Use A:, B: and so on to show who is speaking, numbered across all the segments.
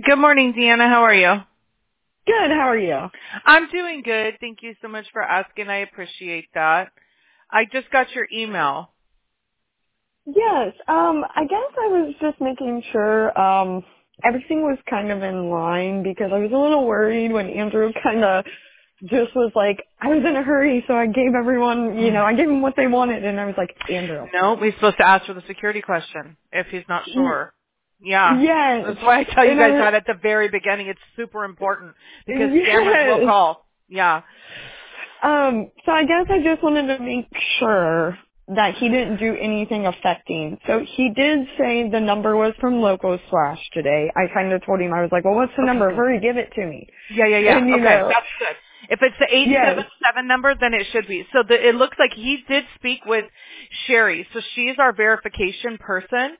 A: Good morning, Deanna. How are you?
B: Good. How are you?
A: I'm doing good. Thank you so much for asking. I appreciate that. I just got your email.
B: Yes. I guess I was just making sure everything was kind of in line because I was a little worried when Andrew kind of just was like, I was in a hurry, so I gave everyone, I gave them what they wanted, and I was like, Andrew.
A: No, we're supposed to ask for the security question if he's not sure. Yeah.
B: Yes.
A: That's why I tell you
B: And
A: guys
B: I,
A: that at the very beginning. It's super important because scammers will
B: yes.
A: call. Yeah.
B: So I guess I just wanted to make sure that he didn't do anything affecting. So he did say the number was from Local Slash today. I kind of told him, I was like, well, what's the
A: Okay,
B: number?
A: good.
B: Hurry, give it to me.
A: Yeah.
B: And
A: Okay, that's good. If it's the
B: yes.
A: 877 number, then it should be. So it looks like he did speak with Sherry. So she's our verification person.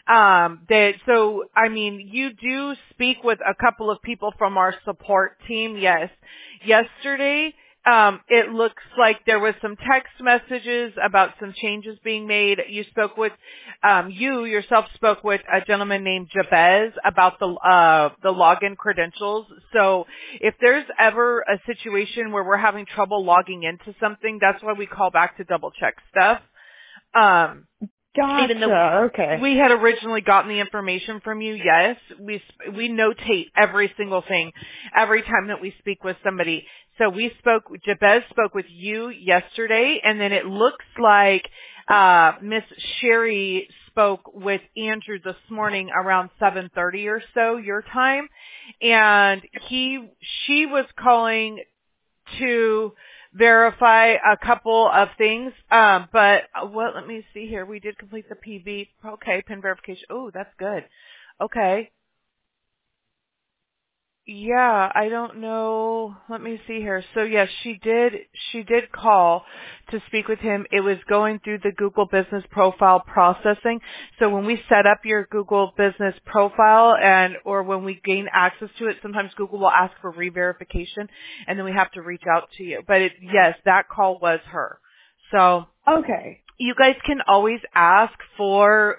A: You do speak with a couple of people from our support team. Yes. Yesterday, it looks like there was some text messages about some changes being made. You spoke with, you yourself spoke with a gentleman named Jabez about the login credentials. So if there's ever a situation where we're having trouble logging into something, that's why we call back to double check stuff. Even though
B: Gotcha. Okay.
A: we had originally gotten the information from you, yes, we notate every single thing every time that we speak with somebody. So Jabez spoke with you yesterday, and then it looks like Miss Sherry spoke with Andrew this morning around 7:30 or so your time, and she was calling to verify a couple of things. Let me see here. We did complete the PV. Okay, PIN verification. Oh, that's good. Okay. Yeah, I don't know. Let me see here. So yes, she did call to speak with him. It was going through the Google Business Profile processing. So when we set up your Google Business Profile or when we gain access to it, sometimes Google will ask for re-verification and then we have to reach out to you. But yes, that call was her. So
B: Okay.
A: you guys can always ask for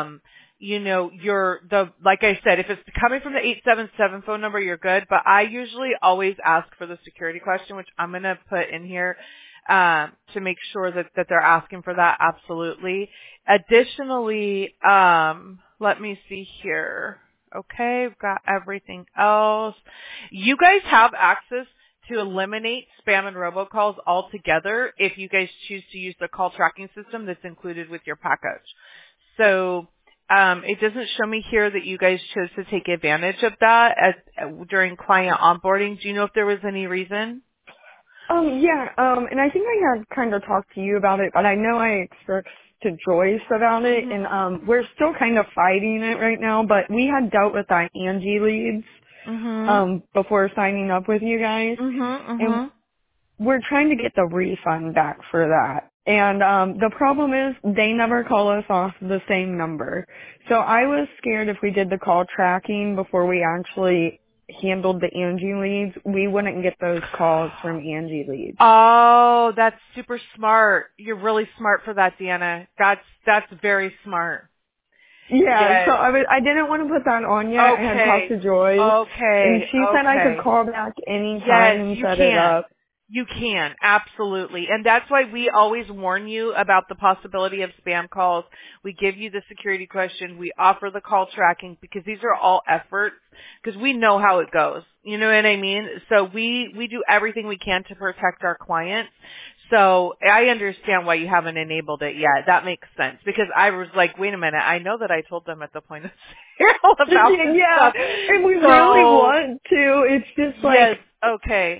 A: like I said, if it's coming from the 877 phone number, you're good. But I usually always ask for the security question, which I'm going to put in here to make sure that they're asking for that. Absolutely. Additionally, let me see here. Okay, we've got everything else. You guys have access to eliminate spam and robocalls altogether if you guys choose to use the call tracking system that's included with your package. So it doesn't show me here that you guys chose to take advantage of that during client onboarding. Do you know if there was any reason?
B: And I think I had kind of talked to you about it, but I know I expressed to Joyce about it,
A: Mhm.
B: and we're still kind of fighting it right now, but we had dealt with that Angie leads,
A: Mhm.
B: before signing up with you guys,
A: Mhm.
B: and
A: Mhm.
B: we're trying to get the refund back for that. And the problem is they never call us off the same number. So I was scared if we did the call tracking before we actually handled the Angie leads, we wouldn't get those calls from Angie leads.
A: Oh, that's super smart. You're really smart for that, Deanna. That's very smart.
B: Yeah, so
A: Yes.
B: I didn't want to put that on yet. I had talked to
A: Okay.
B: Joyce, and
A: Okay.
B: she said I could
A: Okay.
B: call back anytime
A: Yes,
B: and
A: you
B: set it
A: can.
B: up.
A: You can, absolutely. And that's why we always warn you about the possibility of spam calls. We give you the security question. We offer the call tracking because these are all efforts because we know how it goes. You know what I mean? So we do everything we can to protect our clients. So I understand why you haven't enabled it yet. That makes sense because I was like, wait a minute. I know that I told them at the point of sale about this
B: Yeah,
A: stuff.
B: and we really
A: So
B: want to. It's just like
A: yes, okay.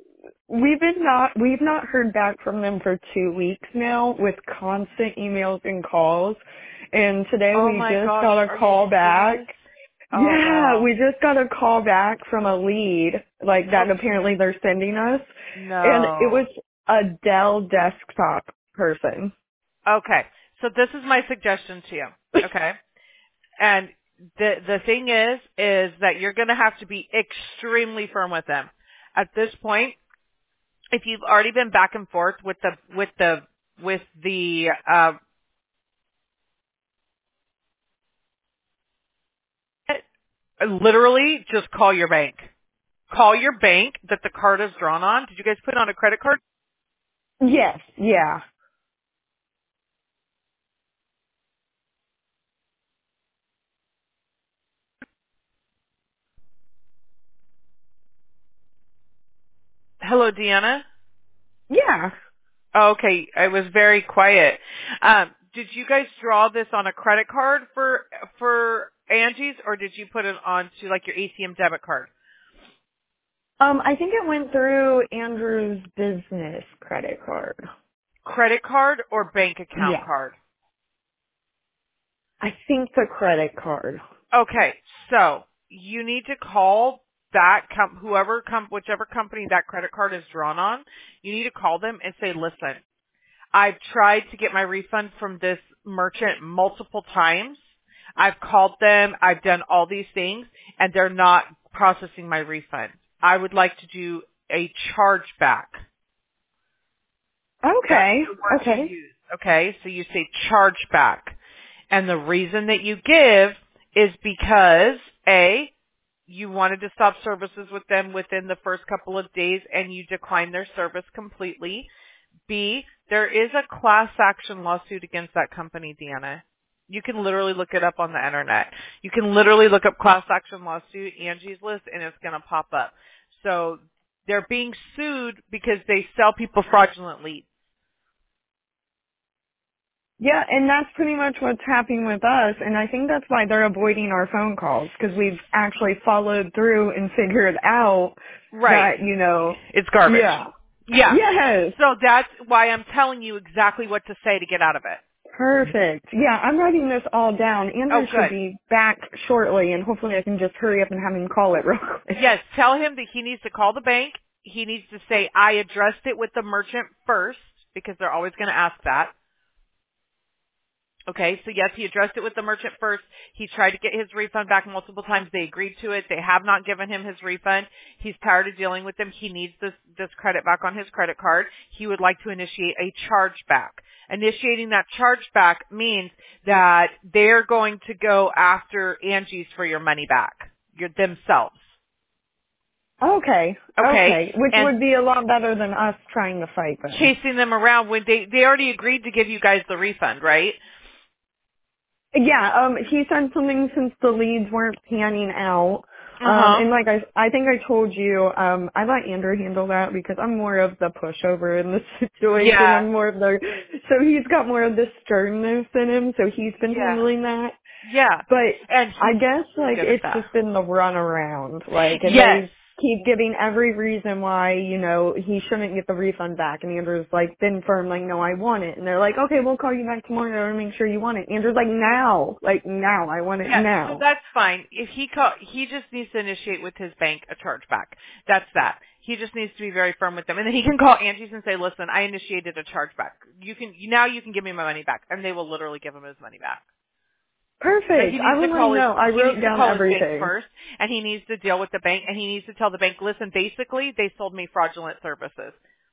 B: we've not heard back from them for 2 weeks now with constant emails and calls. And today
A: Oh
B: we
A: my
B: just
A: gosh,
B: got a
A: are you
B: call back.
A: serious? Oh
B: Yeah,
A: wow.
B: we just got a call back from a lead, like that
A: Okay.
B: apparently they're sending us. And it was
A: No.
B: a Dell desktop person.
A: Okay. So this is my suggestion to you. Okay. And the thing is that you're going to have to be extremely firm with them. At this point, if you've already been back and forth with the Literally, just call your bank. Call your bank that the card is drawn on. Did you guys put it on a credit card?
B: Yes, yeah.
A: Hello, Deanna?
B: Yeah.
A: Oh, okay, I was very quiet. Did you guys draw this on a credit card for Angie's, or did you put it onto like your ATM debit card?
B: I think it went through Andrew's business credit card.
A: Credit card or bank account
B: Yeah.
A: card?
B: I think the credit card.
A: Okay, so you need to call that whichever company that credit card is drawn on. You need to call them and say, listen, I've tried to get my refund from this merchant multiple times. I've called them. I've done all these things, and they're not processing my refund. I would like to do a chargeback.
B: Okay.
A: That's the word
B: Okay.
A: you use. Okay, so you say chargeback. And the reason that you give is because, A, you wanted to stop services with them within the first couple of days and you declined their service completely. B, there is a class action lawsuit against that company, Deanna. You can literally look it up on the internet. You can literally look up class action lawsuit, Angie's List, and it's going to pop up. So they're being sued because they sell people fraudulent leads.
B: Yeah, and that's pretty much what's happening with us, and I think that's why they're avoiding our phone calls, because we've actually followed through and figured out
A: Right.
B: that, you know,
A: It's garbage.
B: yeah.
A: Yeah.
B: Yes.
A: So that's why I'm telling you exactly what to say to get out of it.
B: Perfect. Yeah, I'm writing this all down.
A: Oh,
B: Andrew should
A: good.
B: be back shortly, and hopefully I can just hurry up and have him call it real quick.
A: Yes, tell him that he needs to call the bank. He needs to say, I addressed it with the merchant first, because they're always going to ask that. Okay, so yes, he addressed it with the merchant first. He tried to get his refund back multiple times. They agreed to it. They have not given him his refund. He's tired of dealing with them. He needs this credit back on his credit card. He would like to initiate a chargeback. Initiating that chargeback means that they're going to go after Angie's for your money back, themselves.
B: Okay.
A: Okay,
B: Okay. Which
A: and
B: would be a lot better than us trying to fight them.
A: chasing them around when they already agreed to give you guys the refund, right?
B: Yeah, he said something since the leads weren't panning out.
A: Uh-huh.
B: And like I think I told you, I let Andrew handle that because I'm more of the pushover in this situation.
A: Yeah.
B: I'm more of the, so he's got more of the sternness in him, so he's been
A: Yeah.
B: handling that.
A: Yeah.
B: But
A: And
B: I
A: he's
B: guess
A: really
B: like
A: good at
B: it's
A: that.
B: just been the runaround, like, and
A: Yes.
B: they keep giving every reason why, you know, he shouldn't get the refund back. And Andrew's like been firm, like, no, I want it. And they're like, okay, we'll call you back tomorrow to make sure you want it. Andrew's like, now, I want it
A: Yeah, so
B: now.
A: that's fine. If he just needs to initiate with his bank a chargeback. That's that. He just needs to be very firm with them, and then he can call Angie's and say, "Listen, I initiated a chargeback. You can give me my money back," and they will literally give him his money back. But
B: Perfect.
A: he
B: I
A: needs to
B: will let him
A: call
B: know. I
A: he needs
B: wrote
A: to
B: down
A: call his bank
B: everything.
A: first, and he needs to deal with the bank, and he needs to tell the bank, "Listen, basically, they sold me fraudulent services."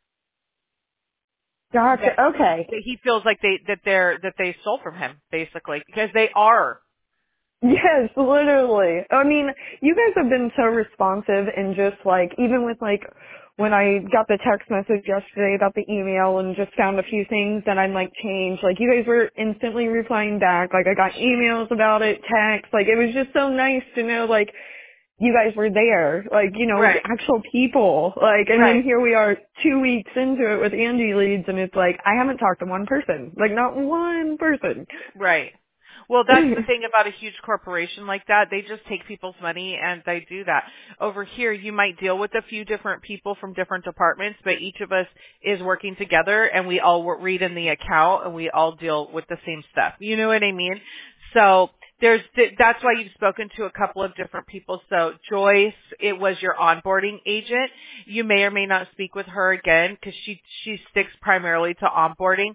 B: Gotcha. Okay.
A: That he feels like they stole from him, basically, because they are.
B: Yes, literally. I mean, you guys have been so responsive and just like, even with like, when I got the text message yesterday about the email and just found a few things that I'd like changed, like you guys were instantly replying back, like I got emails about it, texts, like it was just so nice to know like you guys were there, like, you know,
A: Right.
B: actual people, like, and then
A: Right.
B: here we are 2 weeks into it with Angie leads and it's like, I haven't talked to one person, like not one person.
A: Right. Well, that's the thing about a huge corporation like that. They just take people's money and they do that. Over here, you might deal with a few different people from different departments, but each of us is working together and we all read in the account and we all deal with the same stuff. You know what I mean? So that's why you've spoken to a couple of different people. So Joyce, it was your onboarding agent. You may or may not speak with her again because she sticks primarily to onboarding.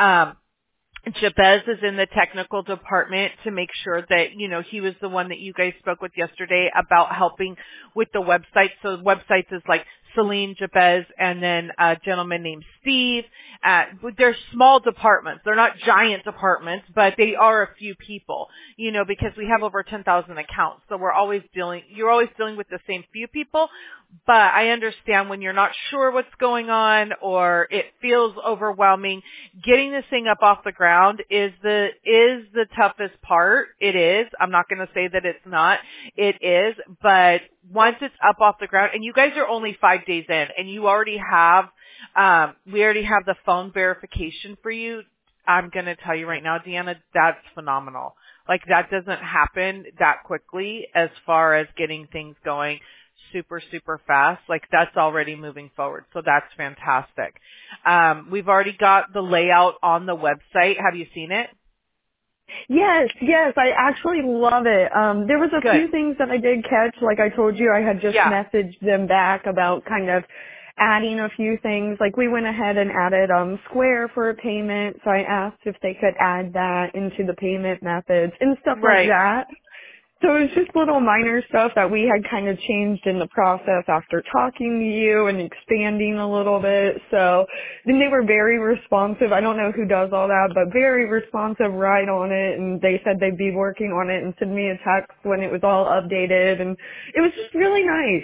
A: Jabez is in the technical department to make sure that, you know, he was the one that you guys spoke with yesterday about helping with the website. So websites is like Celine Jabez, and then a gentleman named Steve. They're small departments. They're not giant departments, but they are a few people, because we have over 10,000 accounts. So you're always dealing with the same few people. But I understand when you're not sure what's going on or it feels overwhelming, getting this thing up off the ground is the toughest part. It is. I'm not going to say that it's not. It is. But once it's up off the ground, and you guys are only 5 days in, and you already have, we already have the phone verification for you. I'm going to tell you right now, Deanna, that's phenomenal. Like, that doesn't happen that quickly as far as getting things going super, super fast. Like, that's already moving forward. So that's fantastic. We've already got the layout on the website. Have you seen it?
B: Yes, I actually love it. There was a
A: Good.
B: few things that I did catch. Like I told you, I had just messaged them back about kind of adding a few things. Like, we went ahead and added Square for a payment, so I asked if they could add that into the payment methods and stuff like that. So it was just little minor stuff that we had kind of changed in the process after talking to you and expanding a little bit. So then they were very responsive. I don't know who does all that, but very responsive right on it. And they said they'd be working on it and send me a text when it was all updated. And it was just really nice.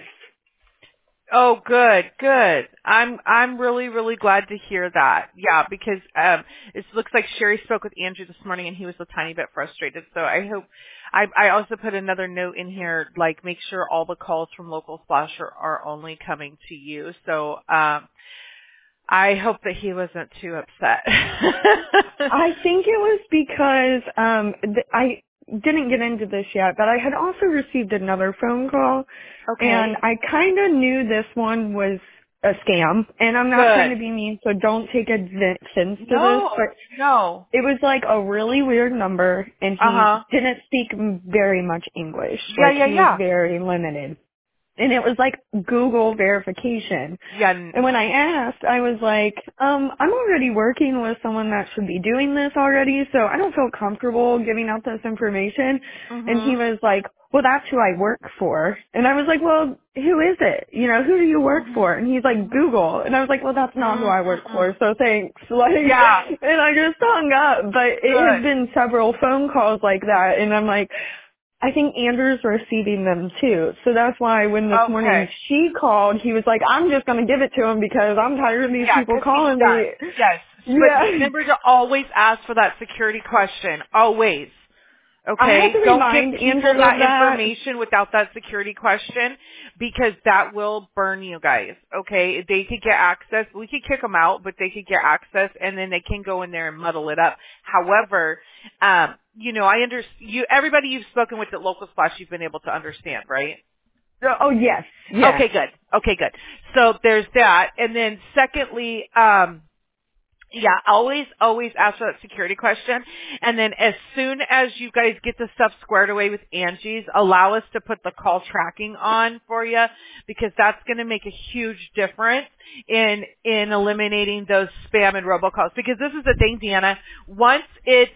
A: Oh, good. I'm really, really glad to hear that. Yeah, because it looks like Sherry spoke with Andrew this morning and he was a tiny bit frustrated. So I hope I also put another note in here, like, make sure all the calls from Local Splash are only coming to you. So I hope that he wasn't too upset.
B: I think it was because I didn't get into this yet, but I had also received another phone call.
A: Okay.
B: And I kind of knew this one was a scam. And I'm not trying to be mean, so don't take offense to this. But
A: No.
B: it was like a really weird number, and he didn't speak very much English. He was very limited. And it was like Google verification.
A: Yeah.
B: And when I asked, I was like, I'm already working with someone that should be doing this already, so I don't feel comfortable giving out this information.
A: Mm-hmm.
B: And he was like, well, that's who I work for. And I was like, well, who is it? Who do you work for? And he's like, Google. And I was like, well, that's not who I work for, so thanks. And I just hung up. But it has been several phone calls like that, and I'm like, I think Andrew's receiving them too. So that's why when this morning she called, he was like, I'm just going to give it to him because I'm tired of these people calling me.
A: Yes. But remember to always ask for that security question. Always. Okay?
B: I have to
A: Don't give
B: remind
A: people
B: Andrew
A: that
B: that
A: information without that security question, because that will burn you guys. Okay? They could get access. We could kick them out, but they could get access, and then they can go in there and muddle it up. However, I understand everybody you've spoken with at Local Splash, you've been able to understand, right?
B: Oh, yes.
A: Okay, good. So there's that. And then secondly, always ask for that security question. And then as soon as you guys get the stuff squared away with Angie's, allow us to put the call tracking on for you, because that's going to make a huge difference in eliminating those spam and robocalls. Because this is the thing, Deanna, once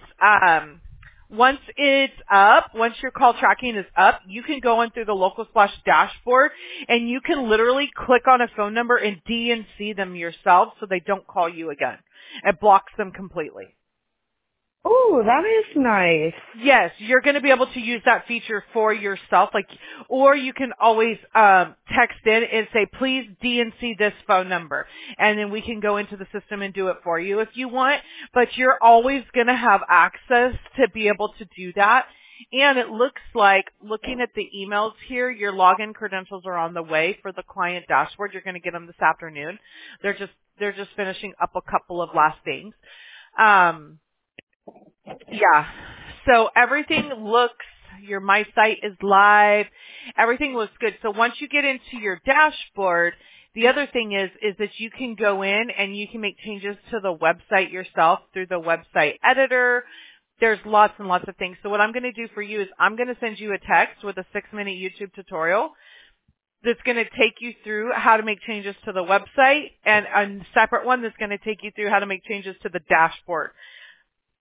A: your call tracking is up, you can go in through the Local Splash dashboard and you can literally click on a phone number and DNC them yourself so they don't call you again. It blocks them completely.
B: Oh, that is nice.
A: Yes, you're going to be able to use that feature for yourself, or you can always text in and say, please DNC this phone number, and then we can go into the system and do it for you if you want, but you're always going to have access to be able to do that. And it looks like, looking at the emails here, your login credentials are on the way for the client dashboard. You're going to get them this afternoon. They're just finishing up a couple of last things. So everything looks, your My Site is live. Everything looks good. So once you get into your dashboard, the other thing is that you can go in and you can make changes to the website yourself through the website editor. There's lots and lots of things. So what I'm going to do for you is I'm going to send you a text with a 6-minute YouTube tutorial that's going to take you through how to make changes to the website, and a separate one that's going to take you through how to make changes to the dashboard.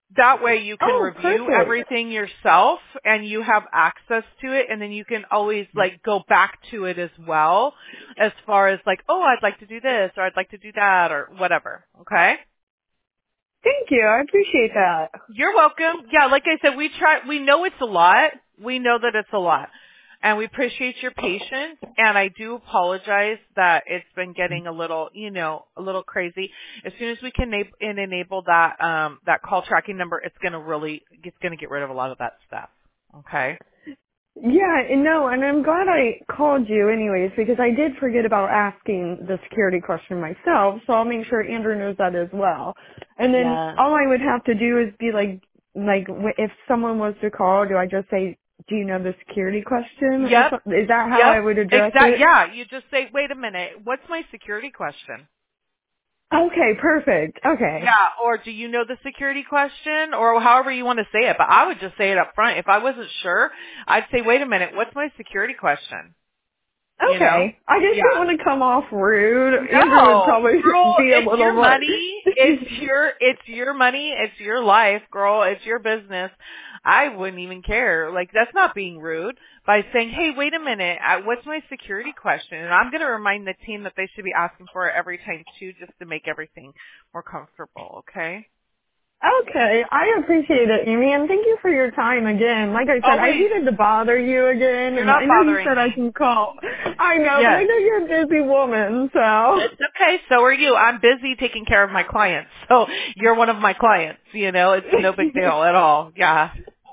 A: That way you can
B: Oh,
A: review
B: perfect.
A: everything yourself and you have access to it, and then you can always like go back to it as well as far as like, oh, I'd like to do this or I'd like to do that or whatever. Okay?
B: Thank you. I appreciate that.
A: You're welcome. Yeah, like I said, we know it's a lot. We know that it's a lot. And we appreciate your patience, and I do apologize that it's been getting a little, a little crazy. As soon as we can enable that call tracking number, it's going to get rid of a lot of that stuff. Okay?
B: Yeah, and no, and I'm glad I called you anyways because I did forget about asking the security question myself, so I'll make sure Andrew knows that as well. And then
A: Yeah.
B: all I would have to do is be if someone was to call, do I just say, do you know the security question or
A: Yep.
B: something? Is that how I
A: Yep.
B: would address
A: Exactly.
B: it?
A: Yeah. You just say, wait a minute, what's my security question?
B: Okay, perfect. Okay.
A: Yeah, or do you know the security question, or however you want to say it. But I would just say it up front. If I wasn't sure, I'd say, wait a minute, what's my security question? You know?
B: Okay. I just didn't
A: Yeah.
B: want to come off rude. Andrew would
A: No,
B: probably
A: girl,
B: be a
A: it's
B: little
A: your
B: more.
A: money. It's your money. It's your life, girl. It's your business. I wouldn't even care. Like, that's not being rude by saying, hey, wait a minute, what's my security question? And I'm going to remind the team that they should be asking for it every time too, just to make everything more comfortable. Okay?
B: Okay, I appreciate it, Amy, and thank you for your time again. Like I said, I
A: Always.
B: hated to bother you again,
A: You're
B: and
A: not
B: I know you
A: bothering
B: said I
A: me.
B: can call. I know, but I
A: Yes.
B: know you're a busy woman, so.
A: It's okay. So are you. I'm busy taking care of my clients. So you're one of my clients. It's no big deal at all. Yeah.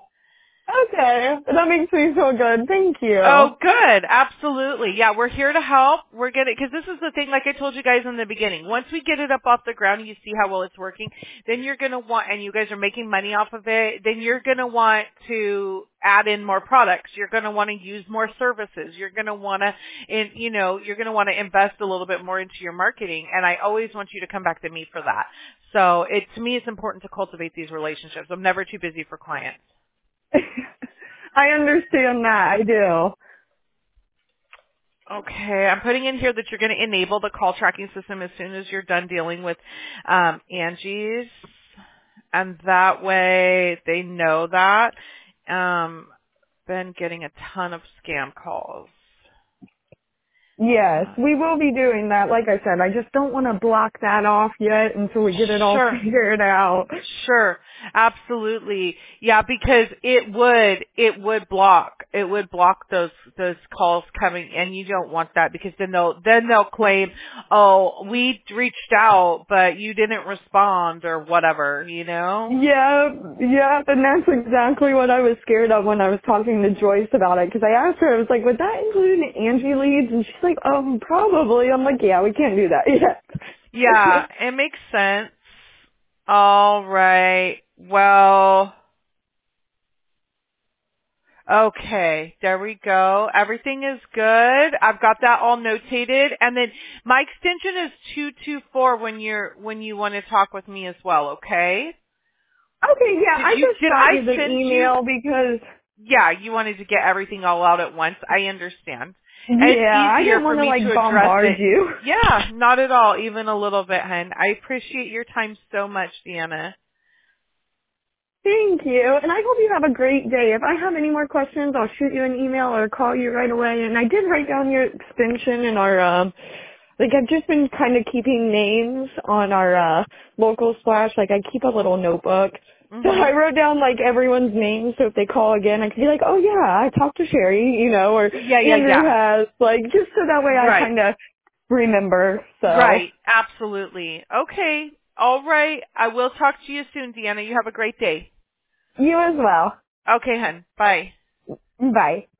B: Okay, that makes me feel good. Thank you.
A: Oh, good. Absolutely. Yeah, we're here to help. We're gonna, because this is the thing, like I told you guys in the beginning. Once we get it up off the ground and you see how well it's working, then you're gonna want, and you guys are making money off of it, then you're gonna want to add in more products. You're gonna want to use more services. You're gonna want to, you're gonna want to invest a little bit more into your marketing. And I always want you to come back to me for that. So to me, it's important to cultivate these relationships. I'm never too busy for clients.
B: I understand that, I do.
A: Okay, I'm putting in here that you're going to enable the call tracking system as soon as you're done dealing with Angie's, and that way they know that. Been getting a ton of scam calls.
B: Yes, we will be doing that. Like I said, I just don't want to block that off yet until we get it all
A: Sure.
B: figured out.
A: Sure, absolutely. Yeah, because it would block those calls coming, and you don't want that, because then they'll claim, oh, we reached out but you didn't respond or whatever,
B: Yeah, and that's exactly what I was scared of when I was talking to Joyce about it, because I asked her, I was like, would that include Angie leads? And she's like, probably. I'm like, yeah, we can't do that yet.
A: Yeah, it makes sense. All right. Well, okay, there we go. Everything is good. I've got that all notated, and then my extension is 224 when you want to talk with me as well. Okay?
B: Okay, yeah, I just
A: Did
B: got
A: I
B: you the
A: send you?
B: email because,
A: Yeah, you wanted to get everything all out at once. I understand. And it's
B: yeah, I
A: easier
B: didn't
A: for
B: want to
A: me to address
B: bombard
A: it.
B: you.
A: Yeah, not at all, even a little bit, hun. I appreciate your time so much, Deanna.
B: Thank you, and I hope you have a great day. If I have any more questions, I'll shoot you an email or call you right away. And I did write down your extension in our, I've just been kind of keeping names on our, local splash. Like, I keep a little notebook. So I
A: Mhm.
B: wrote down, everyone's name, so if they call again, I can be like, oh yeah, I talked to Sherry, or
A: Yeah, yeah,
B: Andrew
A: yeah.
B: has, just so that way I
A: Right.
B: kind of remember, so.
A: Right. Absolutely. Okay. All right. I will talk to you soon, Deanna. You have a great day.
B: You as well.
A: Okay, hun. Bye.
B: Bye.